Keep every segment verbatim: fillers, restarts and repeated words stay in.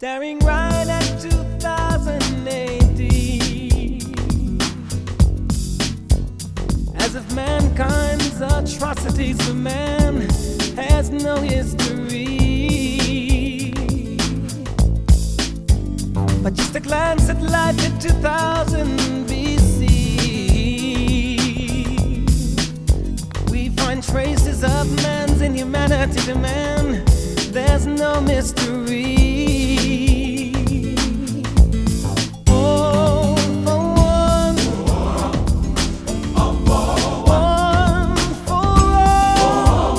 Staring right at two thousand eighty, as if mankind's atrocities for man has no history. But just a glance at life in two thousand B C, we find traces of man's inhumanity to man. There's no mystery. Oh, for one, one for all.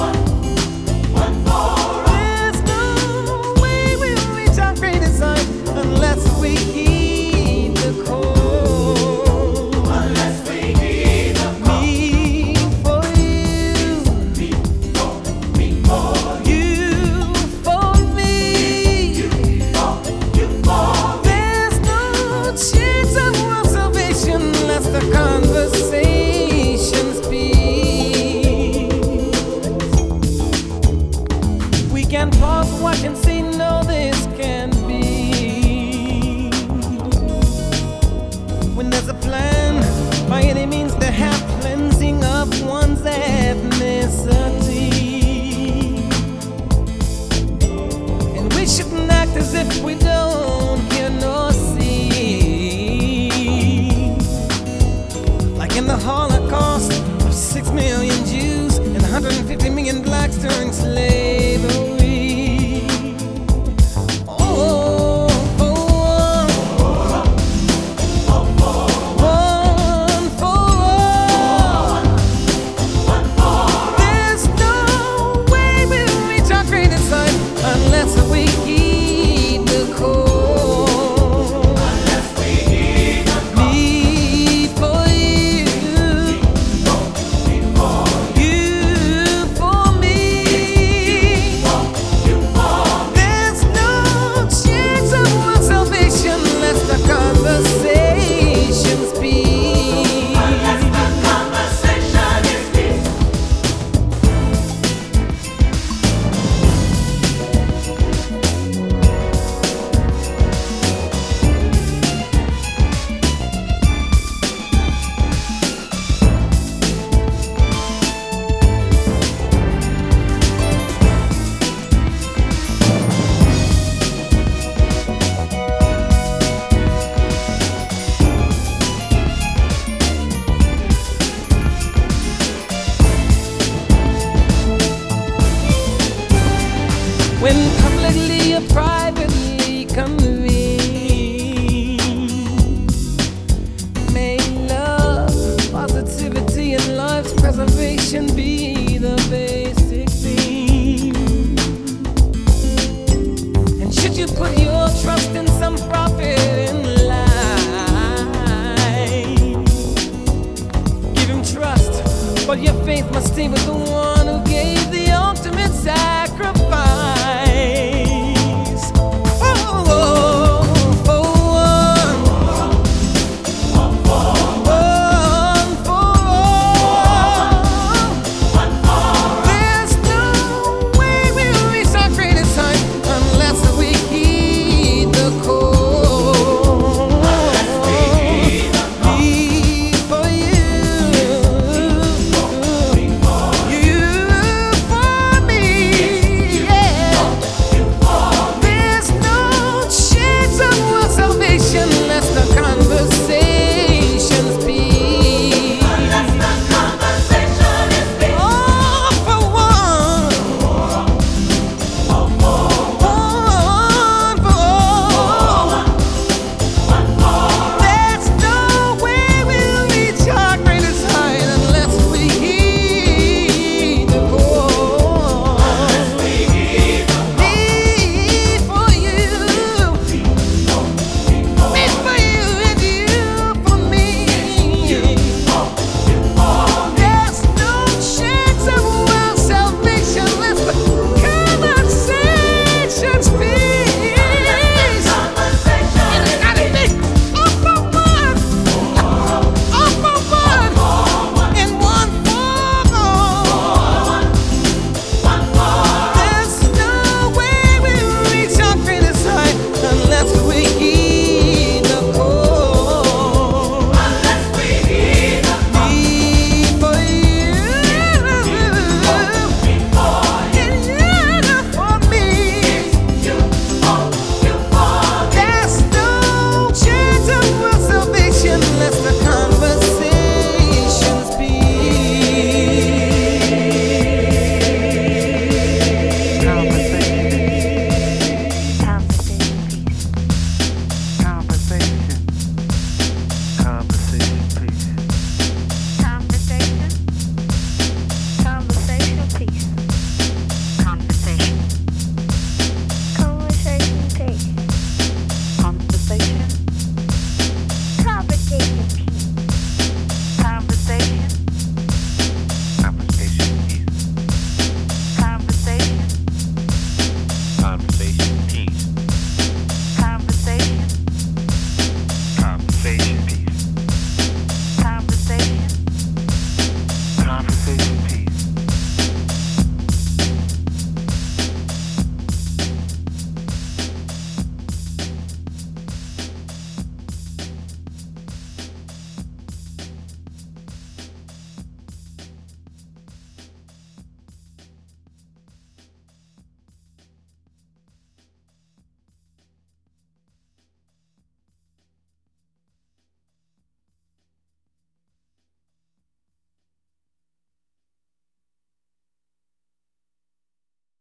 There's no way we'll reach our greatest height unless we heed the call. Unless we heed the call. Me for you, Me for, me for you. The conversations speak. We can pause, watch, and say, no, this can't be. When there's a plan, by any means, to have cleansing of one's ethnicity. And we shouldn't act as if we don't hear nor see. In the Holocaust of six million Jews and one hundred fifty million blacks during slavery. Oh, for one, one for all. There's no way we'll reach our greatest height unless we heed the call. When publicly or privately convened, may love, positivity, and life's preservation be the basic theme. And should you put your trust in some prophet in life, give him trust, but your faith must stay with the one who gave the ultimate sign.